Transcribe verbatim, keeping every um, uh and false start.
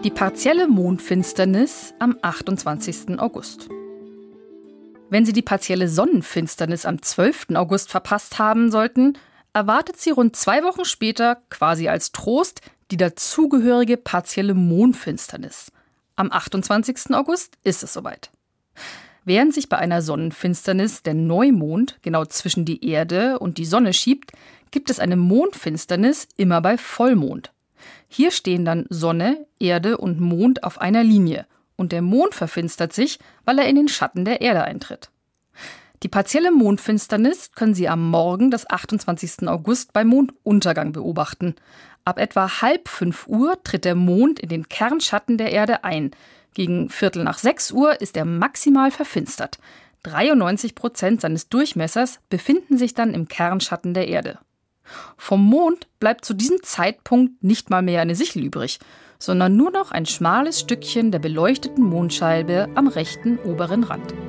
Die partielle Mondfinsternis am achtundzwanzigsten August. Wenn Sie die partielle Sonnenfinsternis am zwölften August verpasst haben sollten, erwartet Sie rund zwei Wochen später, quasi als Trost, die dazugehörige partielle Mondfinsternis. Am achtundzwanzigsten August ist es soweit. Während sich bei einer Sonnenfinsternis der Neumond genau zwischen die Erde und die Sonne schiebt, gibt es eine Mondfinsternis immer bei Vollmond. Hier stehen dann Sonne, Erde und Mond auf einer Linie und der Mond verfinstert sich, weil er in den Schatten der Erde eintritt. Die partielle Mondfinsternis können Sie am Morgen des achtundzwanzigsten August bei Monduntergang beobachten. Ab etwa halb fünf Uhr tritt der Mond in den Kernschatten der Erde ein. Gegen Viertel nach sechs Uhr ist er maximal verfinstert. dreiundneunzig Prozent seines Durchmessers befinden sich dann im Kernschatten der Erde. Vom Mond bleibt zu diesem Zeitpunkt nicht mal mehr eine Sichel übrig, sondern nur noch ein schmales Stückchen der beleuchteten Mondscheibe am rechten oberen Rand.